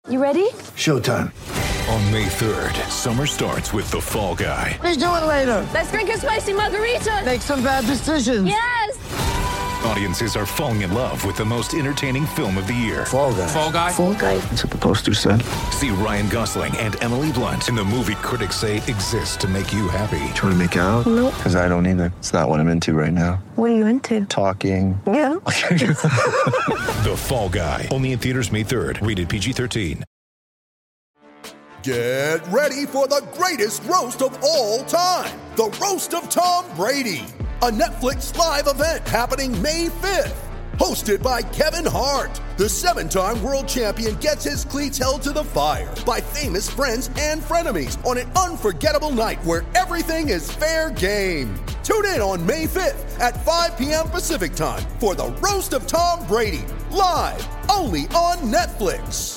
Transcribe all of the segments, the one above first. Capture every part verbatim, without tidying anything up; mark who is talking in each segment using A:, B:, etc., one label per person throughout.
A: You ready?
B: Showtime.
C: On May third, summer starts with The Fall Guy.
B: Let's do it later.
A: Let's drink a spicy margarita.
B: Make some bad decisions.
A: Yes!
C: Audiences are falling in love with the most entertaining film of the year.
B: Fall Guy.
D: Fall Guy?
A: Fall Guy.
B: That's what the poster said.
C: See Ryan Gosling and Emily Blunt in the movie critics say exists to make you happy.
B: Trying to make it out?
A: Nope.
B: Because I don't either. It's not what I'm into right now.
A: What are you into?
B: Talking.
A: Yeah.
C: The Fall Guy. Only in theaters May third. Rated P G thirteen.
E: Get ready for the greatest roast of all time. The Roast of Tom Brady. A Netflix live event happening May fifth. Hosted by Kevin Hart. The seven-time world champion gets his cleats held to the fire by famous friends and frenemies on an unforgettable night where everything is fair game. Tune in on May fifth at five p.m. Pacific time for the Roast of Tom Brady. Live only on Netflix.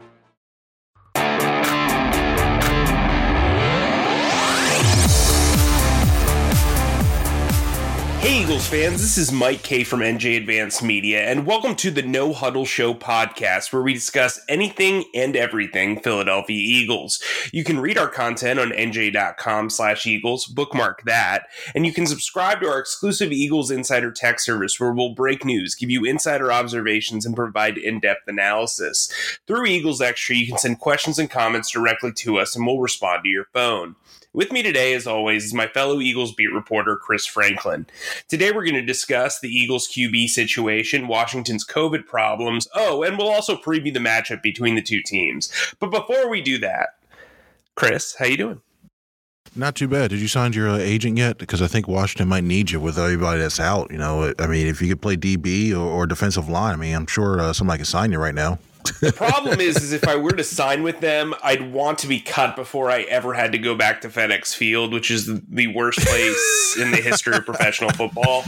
F: Hey Eagles fans, this is Mike K from N J Advanced Media, and welcome to the No Huddle Show podcast, where we discuss anything and everything Philadelphia Eagles. You can read our content on N J dot com slash Eagles, bookmark that, and you can subscribe to our exclusive Eagles Insider Tech service, where we'll break news, give you insider observations, and provide in-depth analysis. Through Eagles Extra, you can send questions and comments directly to us, and we'll respond to your phone. With me today, as always, is my fellow Eagles beat reporter, Chris Franklin. Today, we're going to discuss the Eagles Q B situation, Washington's COVID problems, oh, and we'll also preview the matchup between the two teams. But before we do that, Chris, how you doing?
G: Not too bad. Did you sign your uh, agent yet? Because I think Washington might need you with everybody that's out. You know, I mean, if you could play D B or, or defensive line, I mean, I'm sure uh, somebody can sign you right now.
F: The problem is, is if I were to sign with them, I'd want to be cut before I ever had to go back to FedEx Field, which is the worst place in the history of professional football.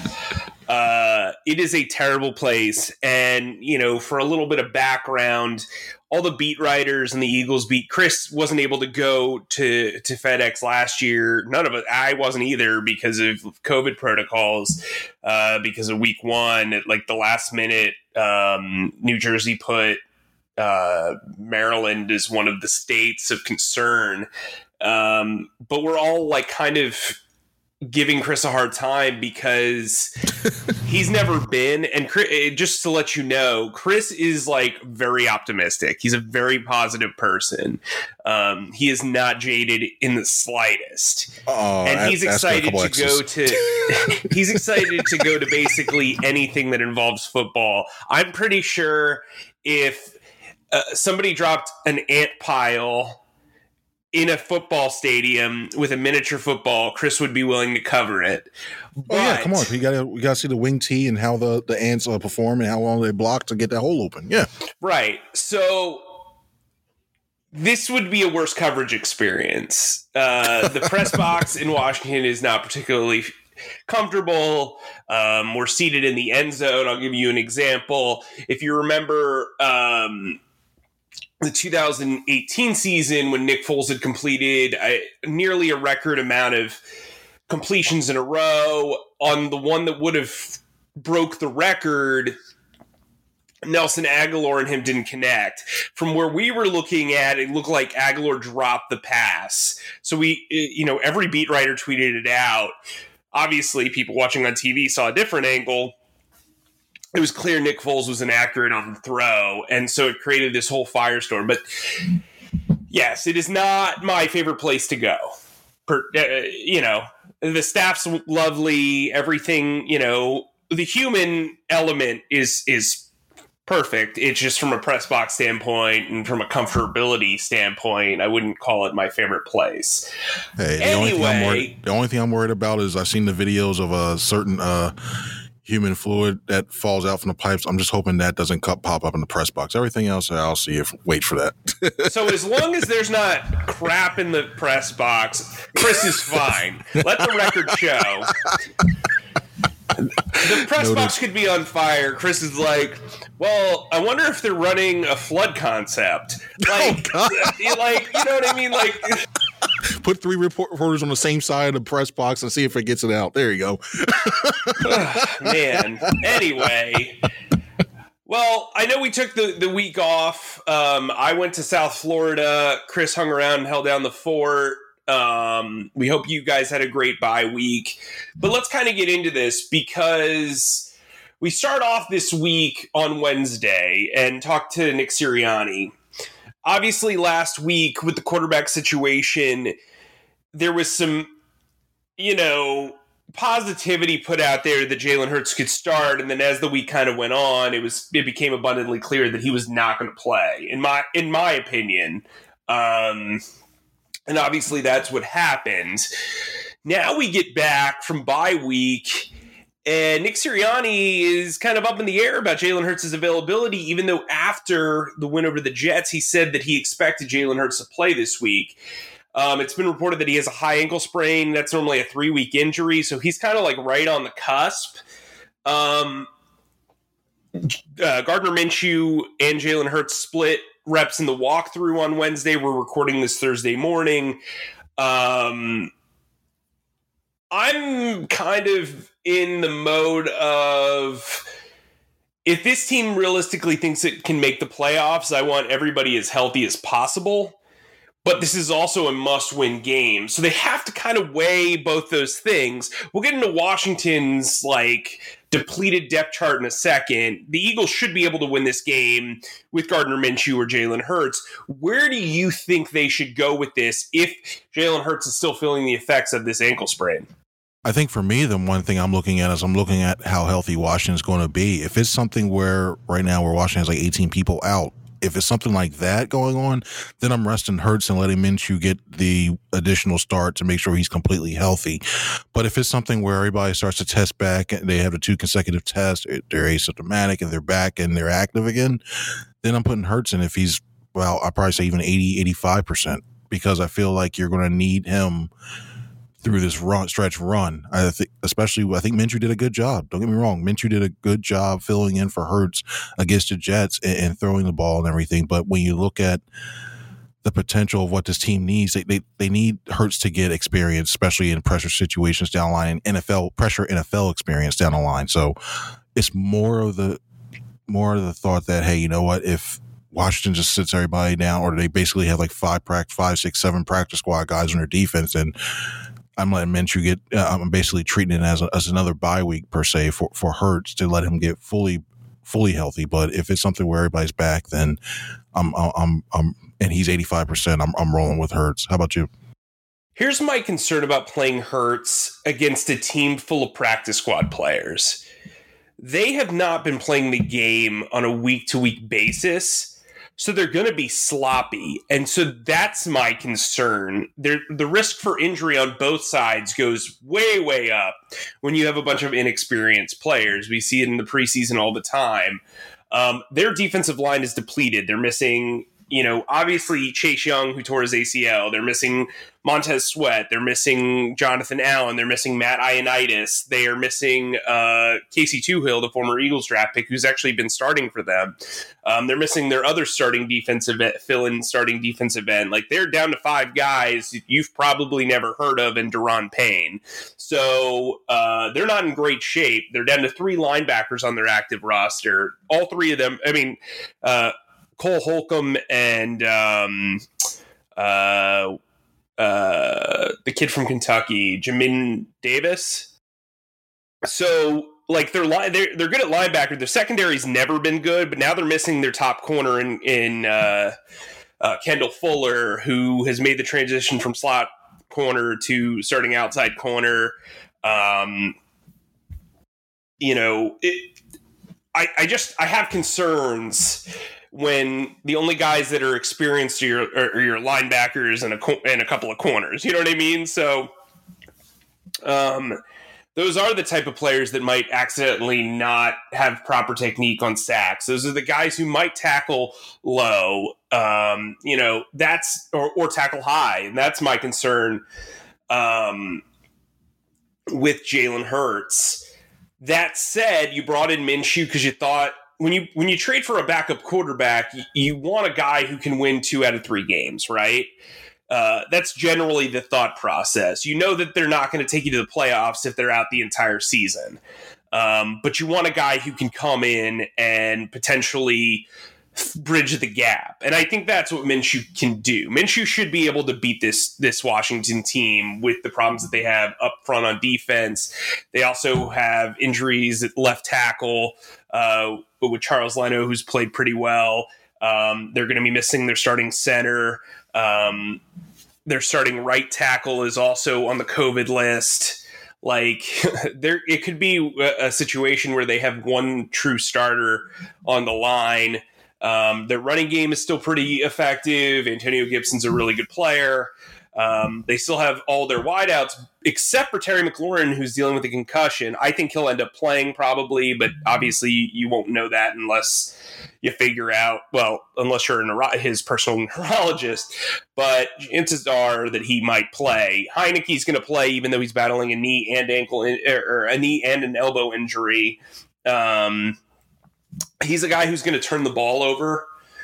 F: Uh, it is a terrible place. And, you know, for a little bit of background, all the beat writers and the Eagles beat, Chris wasn't able to go to, to FedEx last year. None of it. I wasn't either because of COVID protocols, uh, because of week one, at like the last minute, um, New Jersey put, Uh, Maryland is one of the states of concern. Um, but we're all like kind of giving Chris a hard time because he's never been. And Chris, just to let you know, Chris is like very optimistic. He's a very positive person. Um, he is not jaded in the slightest.
G: Oh,
F: and he's excited to
G: X's.
F: go to, he's excited to go to basically anything that involves football. I'm pretty sure if, Uh, somebody dropped an ant pile in a football stadium with a miniature football, Chris would be willing to cover it. But,
G: oh yeah, come on! We got to we got to see the wing tee and how the the ants uh, perform and how long they block to get that hole open. Yeah,
F: right. So this would be a worse coverage experience. Uh, the press box in Washington is not particularly comfortable. Um, we're seated in the end zone. I'll give you an example. If you remember, um, the two thousand eighteen season when Nick Foles had completed a, nearly a record amount of completions in a row, on the one that would have broke the record, Nelson Aguilar and him didn't connect. From where we were looking at, it looked like Aguilar dropped the pass. So we, you know, every beat writer tweeted it out. Obviously, people watching on T V saw a different angle. It was clear Nick Foles was inaccurate on the throw, and so it created this whole firestorm. But yes, it is not my favorite place to go. Per, uh, you know, the staff's lovely, everything, you know, the human element is is perfect. It's just from a press box standpoint and from a comfortability standpoint, I wouldn't call it my favorite place.
G: Hey, the,
F: anyway,
G: only thing I'm worried, the only thing I'm worried about is I've seen the videos of a certain uh, human fluid that falls out from the pipes. I'm just hoping that doesn't cut, pop up in the press box. Everything else, I'll see if wait for that.
F: So as long as there's not crap in the press box, Chris is fine. Let the record show. The press
G: Noted.
F: box could be on fire. Chris is like, well, I wonder if they're running a flood concept. Like,
G: Oh,
F: like you know what I mean? Like,
G: put three reporters on the same side of the press box and see if it gets it out. There you go.
F: man. Anyway, Well, I know we took the, the week off. Um, I went to South Florida. Chris hung around and held down the fort. Um, we hope you guys had a great bye week. But let's kind of get into this because we start off this week on Wednesday and talk to Nick Sirianni. Obviously, last week with the quarterback situation, there was some, you know, positivity put out there that Jalen Hurts could start, and then as the week kind of went on, it was it became abundantly clear that he was not going to play. In my in my opinion, um, and obviously that's what happened. Now we get back from bye week, and Nick Sirianni is kind of up in the air about Jalen Hurts' availability, even though after the win over the Jets, he said that he expected Jalen Hurts to play this week. Um, it's been reported that he has a high ankle sprain. That's normally a three-week injury, so he's kind of like right on the cusp. Um, uh, Gardner Minshew and Jalen Hurts split reps in the walkthrough on Wednesday. We're recording this Thursday morning. Um, I'm kind of in the mode of, if this team realistically thinks it can make the playoffs, I want everybody as healthy as possible. But this is also a must-win game. So they have to kind of weigh both those things. We'll get into Washington's like depleted depth chart in a second. The Eagles should be able to win this game with Gardner Minshew or Jalen Hurts. Where do you think they should go with this if Jalen Hurts is still feeling the effects of this ankle sprain?
G: I think for me, the one thing I'm looking at is I'm looking at how healthy Washington's going to be. If it's something where right now where Washington has like eighteen people out, if it's something like that going on, then I'm resting Hurts and letting Minshew get the additional start to make sure he's completely healthy. But if it's something where everybody starts to test back and they have the two consecutive tests, they're asymptomatic and they're back and they're active again, then I'm putting Hurts in if he's, well, I'd probably say even eighty, eighty-five percent, because I feel like you're going to need him through this run, stretch run. I think, especially, I think Minshew did a good job. Don't get me wrong. Minshew did a good job filling in for Hurts against the Jets and, and throwing the ball and everything. But when you look at the potential of what this team needs, they, they, they need Hurts to get experience, especially in pressure situations down the line, and N F L pressure, N F L experience down the line. So it's more of the, more of the thought that, hey, you know what, if Washington just sits everybody down, or they basically have like five, practice, five, six, seven practice squad guys on their defense, and I'm letting Minshew get, uh, I'm basically treating it as a, as another bye week per se for, for Hurts to let him get fully, fully healthy. But if it's something where everybody's back, then I'm, I'm, I'm, and he's eighty-five percent, I'm, I'm rolling with Hurts. How about you?
F: Here's my concern about playing Hurts against a team full of practice squad players. They have not been playing the game on a week to week basis. So they're going to be sloppy. And so that's my concern. There, the risk for injury on both sides goes way, way up when you have a bunch of inexperienced players. We see it in the preseason all the time. Um, their defensive line is depleted. They're missing, you know, obviously Chase Young, who tore his A C L. They're missing Montez Sweat. They're missing Jonathan Allen. They're missing Matt Ioannidis. They are missing uh, Casey Toohill, the former Eagles draft pick, who's actually been starting for them. Um, they're missing their other starting defensive end, fill-in starting defensive end. Like, they're down to five guys you've probably never heard of in Daron Payne. So uh, they're not in great shape. They're down to three linebackers on their active roster. All three of them, I mean, uh, Cole Holcomb and um, uh, uh, the kid from Kentucky, Jamin Davis. So, like, they're li- they're they're good at linebacker. Their secondary's never been good, but now they're missing their top corner in in uh, uh, Kendall Fuller, who has made the transition from slot corner to starting outside corner. Um, you know, it, I I just I have concerns when the only guys that are experienced are your, are your linebackers and a, and a couple of corners. You know what I mean? So um, those are the type of players that might accidentally not have proper technique on sacks. Those are the guys who might tackle low, um, you know, that's or, or tackle high. And that's my concern um, with Jalen Hurts. That said, you brought in Minshew because you thought, When you when you trade for a backup quarterback, you, you want a guy who can win two out of three games, right? Uh, that's generally the thought process. You know that they're not going to take you to the playoffs if they're out the entire season. Um, but you want a guy who can come in and potentially bridge the gap. And I think that's what Minshew can do. Minshew should be able to beat this this Washington team with the problems that they have up front on defense. They also have injuries at left tackle, uh, but with Charles Leno, who's played pretty well. Um, they're going to be missing their starting center. Um, their starting right tackle is also on the COVID list. Like there, it could be a, a situation where they have one true starter on the line. Um, their running game is still pretty effective. Antonio Gibson's a really good player. Um, they still have all their wideouts, except for Terry McLaurin, who's dealing with a concussion. I think he'll end up playing probably, but obviously you won't know that unless you figure out, well, unless you're a neuro- his personal neurologist. But chances are that he might play. Heineke's going to play, even though he's battling a knee and ankle in, or a knee and an elbow injury. Um, he's a guy who's going to turn the ball over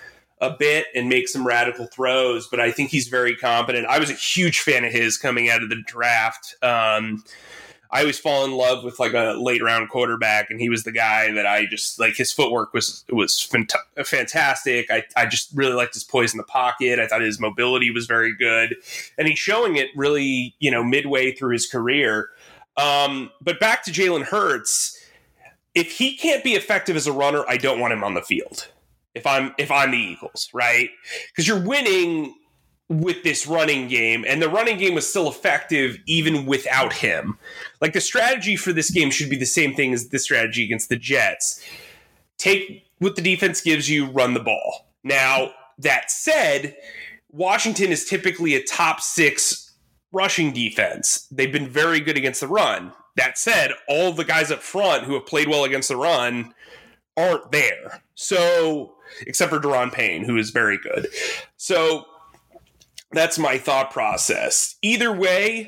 F: a bit and make some radical throws, but I think he's very competent. I was a huge fan of his coming out of the draft. Um, I always fall in love with like a late round quarterback, and he was the guy that I just like. His footwork was was fant- fantastic. I, I just really liked his poise in the pocket. I thought his mobility was very good, and he's showing it really, you know, midway through his career. Um, but back to Jalen Hurts, if he can't be effective as a runner, I don't want him on the field. If I'm if I'm the Eagles, right? Because you're winning with this running game, and the running game was still effective even without him. Like, the strategy for this game should be the same thing as the strategy against the Jets. Take what the defense gives you, run the ball. Now, that said, Washington is typically a top six rushing defense. They've been very good against the run. That said, all the guys up front who have played well against the run aren't there. So, except for Daron Payne, who is very good. So, that's my thought process. Either way,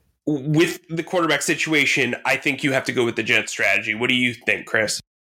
F: with the quarterback situation, I think you have to go with the Jet strategy. What do you think, Chris?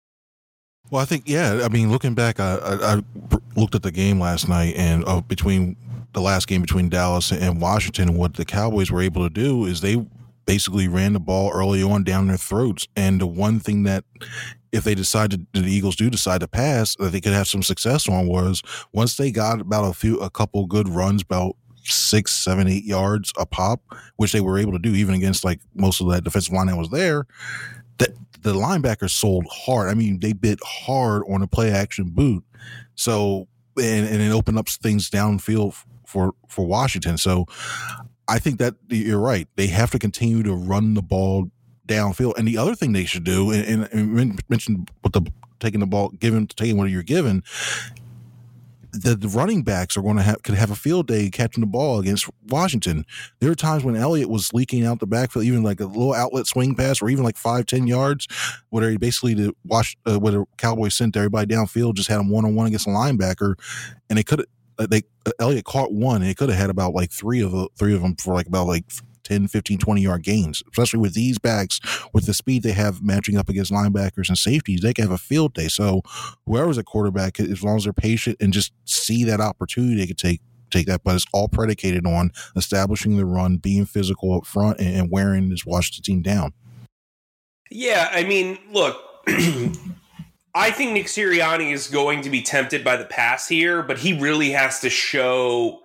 G: Well, I think, yeah, I mean, looking back, I, I, I looked at the game last night, and uh, between the last game between Dallas and Washington, what the Cowboys were able to do is they basically ran the ball early on down their throats. And the one thing that, if they decided, the Eagles do decide to pass, that they could have some success on was once they got about a few, a couple good runs, about six, seven, eight yards a pop, which they were able to do even against like most of that defensive line that was there, that the linebackers sold hard. I mean, they bit hard on a play action boot. So, and, and it opened up things downfield for, for Washington. So I think that you're right. They have to continue to run the ball downfield. And the other thing they should do, and, and mentioned with the taking the ball, giving taking what you're given, the, the running backs are going to have could have a field day catching the ball against Washington. There are times when Elliott was leaking out the backfield, even like a little outlet swing pass, or even like five, ten yards, where he basically the watch uh, where the Cowboys sent everybody downfield, just had him one on one against a linebacker, and they could uh, they uh, Elliott caught one, and they could have had about like three of the three of them for like about like ten, fifteen, twenty yard gains, especially with these backs, with the speed they have matching up against linebackers and safeties. They can have a field day. So whoever's a quarterback, as long as they're patient and just see that opportunity, they could take take that. But it's all predicated on establishing the run, being physical up front, and, and wearing this Washington team down.
F: Yeah, I mean, look, I think Nick Sirianni is going to be tempted by the pass here, but he really has to show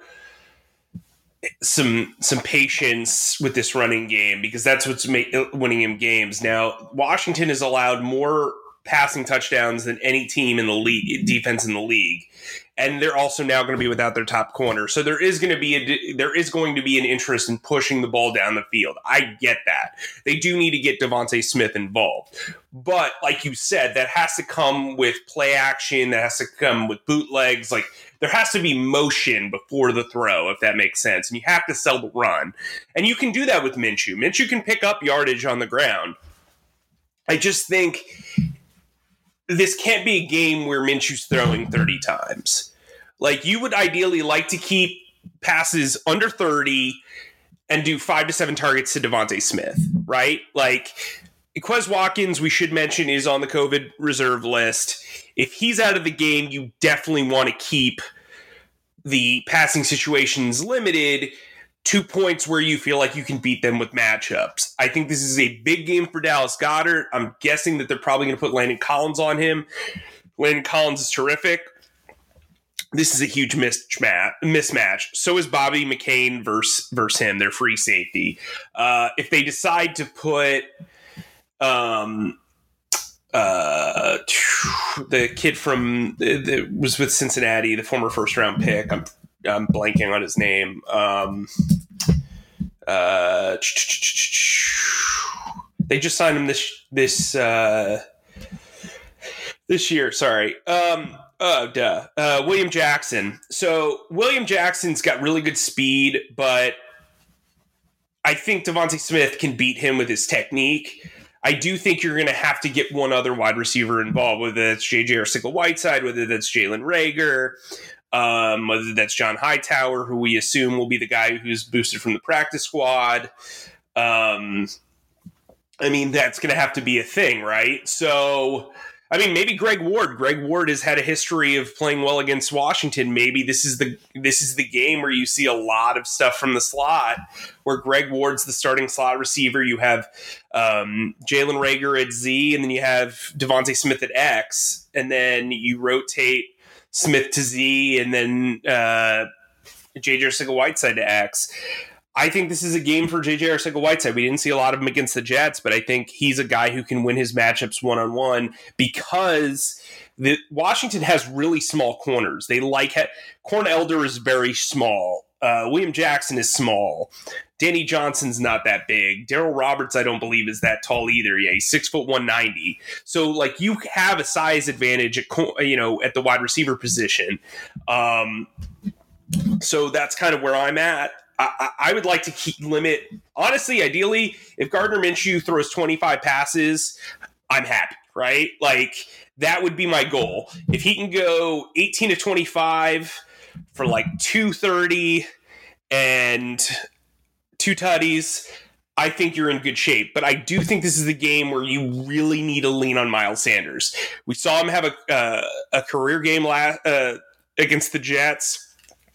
F: some some patience with this running game, because that's what's ma- winning him games. Now, Washington has allowed more passing touchdowns than any team in the league, defense in the league, and they're also now going to be without their top corner. So there is going to be a there is going to be an interest in pushing the ball down the field. I get that. They do need to get Devontae Smith involved, but like you said, that has to come with play action. That has to come with bootlegs. Like, there has to be motion before the throw, if that makes sense. And you have to sell the run. And you can do that with Minshew. Minshew can pick up yardage on the ground. I just think this can't be a game where Minshew's throwing thirty times. Like, you would ideally like to keep passes under thirty and do five to seven targets to Devontae Smith, right? Like, Quez Watkins, we should mention, is on the COVID reserve list. If he's out of the game, you definitely want to keep the passing situations limited. to points where you feel like you can beat them with matchups. I think this is a big game for Dallas Goedert. I'm guessing that they're probably going to put Landon Collins on him. Landon Collins is terrific. This is a huge mismatch. mismatch. So is Bobby McCain versus, versus him, their free safety. Uh, if they decide to put um, uh, the kid from that was with Cincinnati, the former first round pick, I'm I'm blanking on his name. Um, uh, they just signed him this this uh, this year. Sorry. Um, oh, duh. Uh, William Jackson. So William Jackson's got really good speed, but I think Devontae Smith can beat him with his technique. I do think you're going to have to get one other wide receiver involved, whether that's J J Arcega-Whiteside, whether that's Jalen Reagor. Um, whether that's John Hightower, who we assume will be the guy who's boosted from the practice squad. Um, I mean, that's going to have to be a thing, right? So, I mean, maybe Greg Ward. Greg Ward has had a history of playing well against Washington. Maybe this is the this is the game where you see a lot of stuff from the slot, where Greg Ward's the starting slot receiver. You have um, Jalen Reagor at Z, and then you have Devontae Smith at X, and then you rotate Smith to Z, and then uh, J J Arcega-Whiteside to X. I think this is a game for J J Arcega-Whiteside. We didn't see a lot of him against the Jets, but I think he's a guy who can win his matchups one-on-one because the, Washington has really small corners. They like ha- Corn Elder is very small. Uh, William Jackson is small. Danny Johnson's not that big. Darryl Roberts, I don't believe, is that tall either. Yeah, he's six foot one ninety. So, like, you have a size advantage at you know at the wide receiver position. Um, so that's kind of where I'm at. I, I would like to keep limit. Honestly, ideally, if Gardner Minshew throws twenty-five passes, I'm happy. Right? Like that would be my goal. If he can go eighteen to twenty-five for like two thirty and two tutties, I think you're in good shape. But I do think this is the game where you really need to lean on Miles Sanders. We saw him have a uh, a career game la- uh, against the Jets.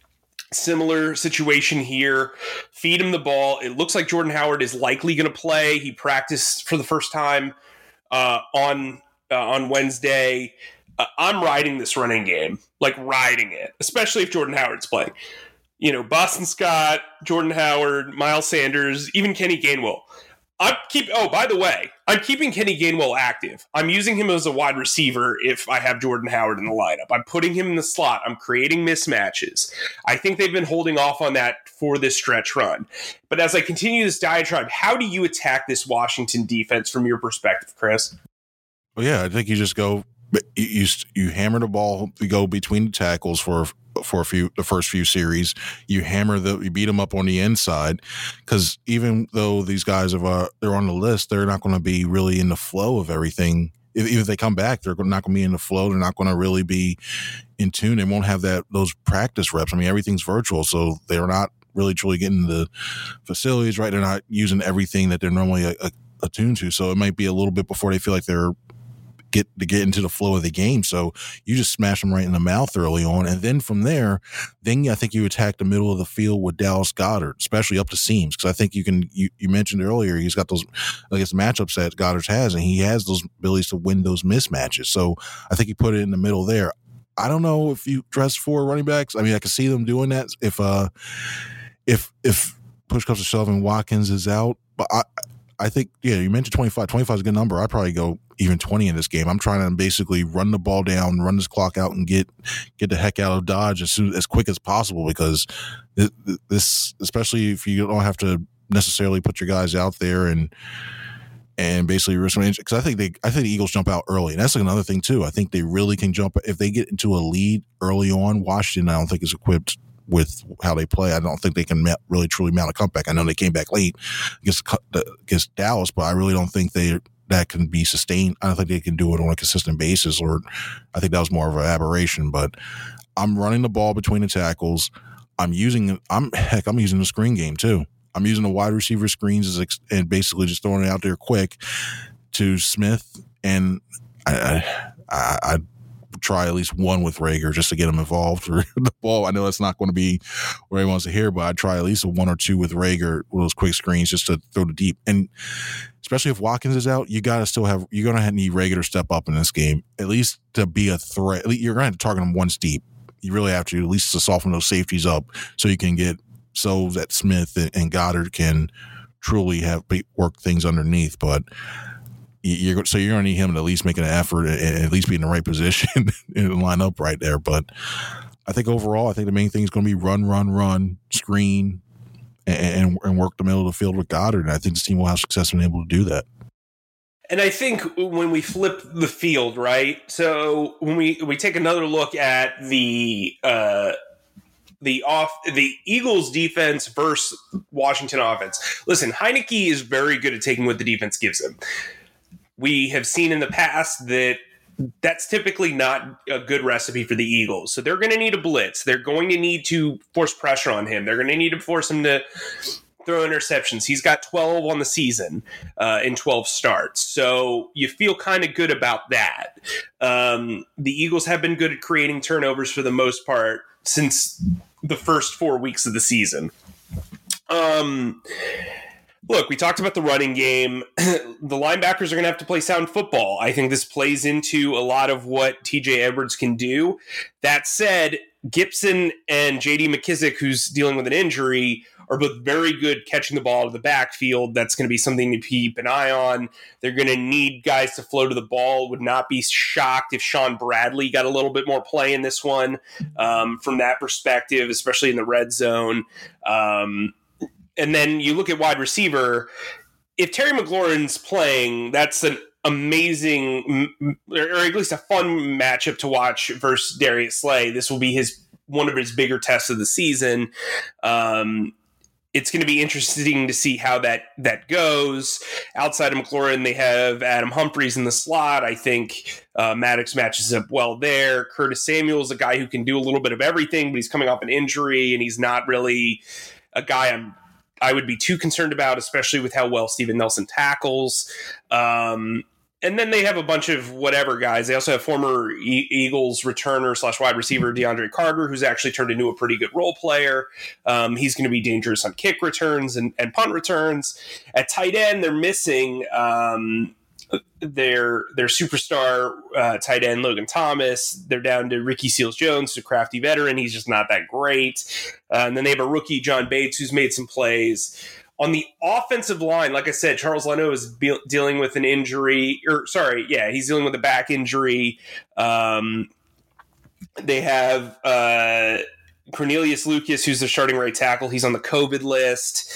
F: Similar situation here. Feed him the ball. It looks like Jordan Howard is likely going to play. He practiced for the first time uh, on uh, on Wednesday. Uh, I'm riding this running game, like riding it, especially if Jordan Howard's playing. You know, Boston Scott, Jordan Howard, Miles Sanders, even Kenny Gainwell. I'm keep. Oh, by the way, I'm keeping Kenny Gainwell active. I'm using him as a wide receiver if I have Jordan Howard in the lineup. I'm putting him in the slot. I'm creating mismatches. I think they've been holding off on that for this stretch run. But as I continue this diatribe, how do you attack this Washington defense from your perspective, Chris?
G: Well, yeah, I think you just go. You you, you hammer the ball. You go between the tackles for. for a few the first few series. You hammer the you beat them up on the inside, because even though these guys have uh, they're on the list, they're not going to be really in the flow of everything. If, even if they come back, they're not going to be in the flow. They're not going to really be in tune. They won't have that those practice reps. I mean, everything's virtual, so they're not really truly getting the facilities right. They're not using everything that they're normally a, a, attuned to. So it might be a little bit before they feel like they're get to get into the flow of the game. So you just smash them right in the mouth early on. And then from there, then I think you attack the middle of the field with Dallas Goedert, especially up the seams. Cause I think you can, you, you mentioned earlier, he's got those, I guess, matchups that Goddard has, and he has those abilities to win those mismatches. So I think you put it in the middle there. I don't know if you dress four running backs. I mean, I can see them doing that if, uh, if, if push comes to shove and Watkins is out, but I, I think, yeah, you mentioned twenty-five. twenty-five is a good number. I'd probably go even twenty in this game. I'm trying to basically run the ball down, run this clock out, and get get the heck out of Dodge as soon as quick as possible, because this, especially if you don't have to necessarily put your guys out there and and basically risk range. Because I think they, I think the Eagles jump out early, and that's like another thing too. I think they really can jump if they get into a lead early on. Washington, I don't think is equipped with how they play. I don't think they can ma- really truly mount a comeback. I know they came back late against against Dallas, but I really don't think they that can be sustained. I don't think they can do it on a consistent basis, or I think that was more of an aberration. But I'm running the ball between the tackles. I'm using I'm heck I'm using the screen game too. I'm using the wide receiver screens as ex- and basically just throwing it out there quick to Smith, and I I, I try at least one with Reagor just to get him involved for the ball. I know that's not going to be what he wants to hear, but I'd try at least a one or two with Reagor with those quick screens just to throw the deep. And especially if Watkins is out, you got to still have, you're going to need Reagor to step up in this game, at least to be a threat. You're going to have to target him once deep. You really have to, at least to soften those safeties up so you can get, so that Smith and, and Goddard can truly have work things underneath. But You're, so you're going to need him to at least make an effort and at least be in the right position and line up right there. But I think overall, I think the main thing is going to be run, run, run, screen, and, and work the middle of the field with Goddard. And I think this team will have success in able to do that.
F: And I think when we flip the field, right? So when we, we take another look at the uh, the off the Eagles defense versus Washington offense. Listen, Heineke is very good at taking what the defense gives him. We have seen in the past that that's typically not a good recipe for the Eagles. So they're going to need a blitz. They're going to need to force pressure on him. They're going to need to force him to throw interceptions. He's got twelve on the season uh, in twelve starts. So you feel kind of good about that. Um, the Eagles have been good at creating turnovers for the most part since the first four weeks of the season. Um Look, we talked about the running game. The linebackers are going to have to play sound football. I think this plays into a lot of what T J Edwards can do. That said, Gibson and J D McKissick, who's dealing with an injury, are both very good catching the ball out of the backfield. That's going to be something to keep an eye on. They're going to need guys to flow to the ball. Would not be shocked if Sean Bradley got a little bit more play in this one um, from that perspective, especially in the red zone. Um And then you look at wide receiver. If Terry McLaurin's playing, that's an amazing, or at least a fun matchup to watch versus Darius Slay. This will be his one of his bigger tests of the season. Um, it's going to be interesting to see how that that goes. Outside of McLaurin, they have Adam Humphries in the slot. I think uh, Maddox matches up well there. Curtis Samuel's a guy who can do a little bit of everything, but he's coming off an injury, and he's not really a guy I'm I would be too concerned about, especially with how well Steven Nelson tackles. Um, and then they have a bunch of whatever guys. They also have former e- Eagles returner slash wide receiver DeAndre Carter, who's actually turned into a pretty good role player. Um, he's going to be dangerous on kick returns and, and punt returns. At tight end, they're missing um, their their superstar uh, tight end Logan Thomas. They're down to Ricky Seals-Jones, a crafty veteran. He's just not that great. Uh, and then they have a rookie, John Bates, who's made some plays. On the offensive line, like I said, Charles Leno is be- dealing with an injury. Or sorry, yeah, he's dealing with a back injury. Um, they have uh, Cornelius Lucas, who's the starting right tackle. He's on the COVID list.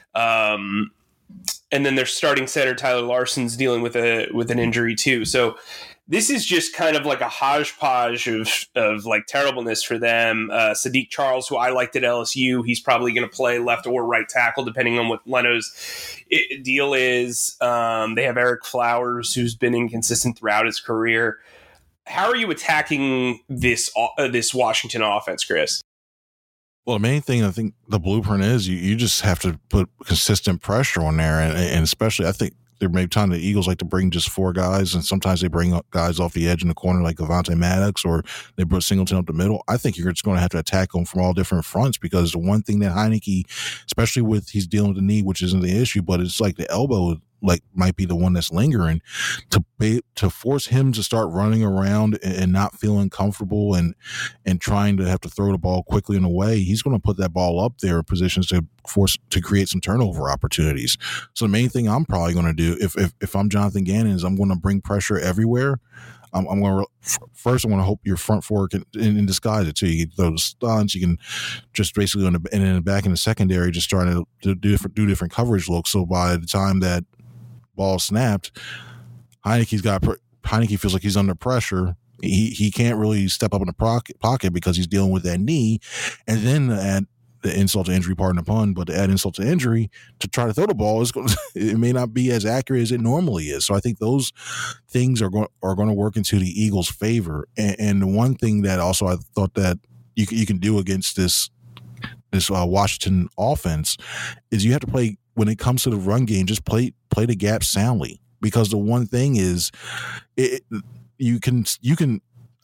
F: Um And then their starting center, Tyler Larson's dealing with a with an injury too. So this is just kind of like a hodgepodge of of like terribleness for them. Uh, Sadiq Charles, who I liked at L S U, he's probably going to play left or right tackle depending on what Leno's it, deal is. Um, they have Eric Flowers, who's been inconsistent throughout his career. How are you attacking this uh, this Washington offense, Chris?
G: Well, the main thing I think the blueprint is you, you just have to put consistent pressure on there. And, and especially, I think there may be time the Eagles like to bring just four guys, and sometimes they bring up guys off the edge in the corner like Avonte Maddox, or they put Singleton up the middle. I think you're just going to have to attack them from all different fronts, because the one thing that Heineke, especially with he's dealing with the knee, which isn't the issue, but it's like the elbow like might be the one that's lingering, to be, to force him to start running around and, and not feeling comfortable and and trying to have to throw the ball quickly and away. He's going to put that ball up there in positions to force to create some turnover opportunities. So the main thing I'm probably going to do if if, if I'm Jonathan Gannon is I'm going to bring pressure everywhere. I'm, I'm going to first. I'm going to hope your front four can in, in disguise it too. You can throw the stunts. You can just basically on the and then back in the secondary, just trying to, to do different do different coverage looks. So by the time that ball snapped, Heineke's got Heineke feels like he's under pressure. He he can't really step up in the pocket, pocket because he's dealing with that knee, and then add the insult to injury, pardon the pun, but to add insult to injury to try to throw the ball is going to, it may not be as accurate as it normally is. So I think those things are going are going to work into the Eagles' favor. And, and the one thing that also I thought that you you can do against this this uh, Washington offense is you have to play. When it comes to the run game, just play play the gap soundly, because the one thing is, it, you can you can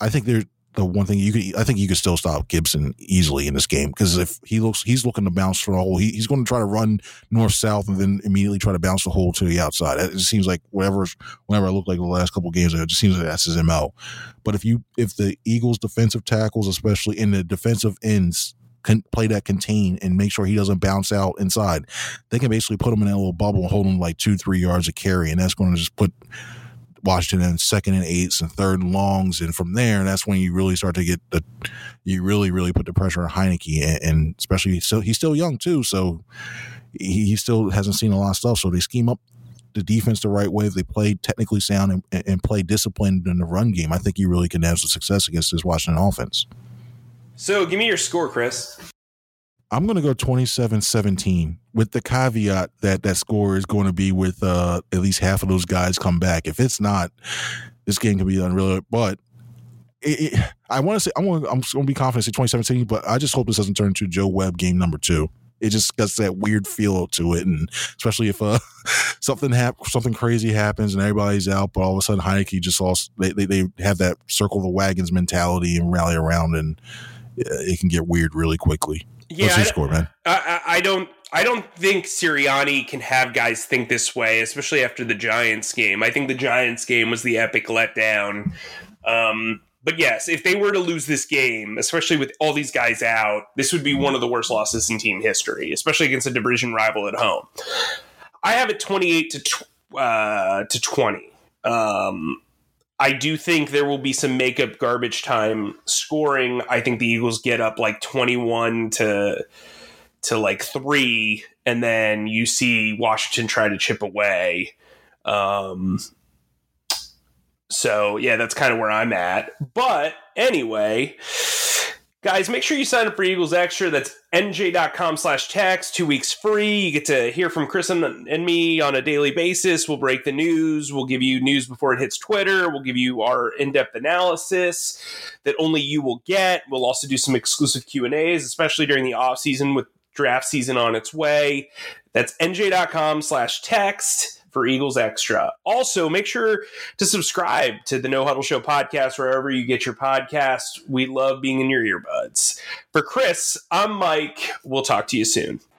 G: I think there's the one thing you could, I think you could still stop Gibson easily in this game because if he looks, he's looking to bounce for the hole. He, he's going to try to run north south and then immediately try to bounce the hole to the outside. It just seems like whatever, whenever I look like the last couple of games, it just seems like that's his M O. But if you, if the Eagles' defensive tackles, especially in the defensive ends, can play that contain and make sure he doesn't bounce out inside, they can basically put him in that little bubble and hold him like two, three yards of carry, and that's going to just put Washington in second and eights and third and longs, and from there, that's when you really start to get the, you really, really put the pressure on Heineke, and, and especially so he's still young too, so he, he still hasn't seen a lot of stuff. So they scheme up the defense the right way. They play technically sound and, and play disciplined in the run game. I think you really can have some success against this Washington offense.
F: So give me your score, Chris.
G: I'm going to go twenty-seven seventeen with the caveat that that score is going to be with uh, at least half of those guys come back. If it's not, this game can be unreal. But it, it, I want to say I want I'm going to be confident say twenty seventeen, but I just hope this doesn't turn into Joe Webb game number two. It just gets that weird feel to it, and especially if uh, something hap- something crazy happens and everybody's out, but all of a sudden Heineke just lost. They they, they have that circle the wagons mentality and rally around, and it can get weird really quickly.
F: Yeah,
G: What's your score, man?
F: I, I, I don't. I don't think Sirianni can have guys think this way, especially after the Giants game. I think the Giants game was the epic letdown. Um, but yes, if they were to lose this game, especially with all these guys out, this would be one of the worst losses in team history, especially against a division rival at home. I have it twenty-eight to tw- uh, to twenty. Um, I do think there will be some makeup garbage time scoring. I think the Eagles get up like twenty-one to to like three, and then you see Washington try to chip away. Um, so yeah, that's kind of where I'm at. But anyway, guys, make sure you sign up for Eagles Extra. That's nj.com slash tax, two weeks free. You get to hear from Chris and, and me on a daily basis. We'll break the news. We'll give you news before it hits Twitter. We'll give you our in-depth analysis that only you will get. We'll also do some exclusive Q and A's, especially during the off season with draft season on its way. That's nj.com slash text for Eagles Extra. Also, make sure to subscribe to the No Huddle Show podcast wherever you get your podcasts. We love being in your earbuds. For Chris, I'm Mike. We'll talk to you soon.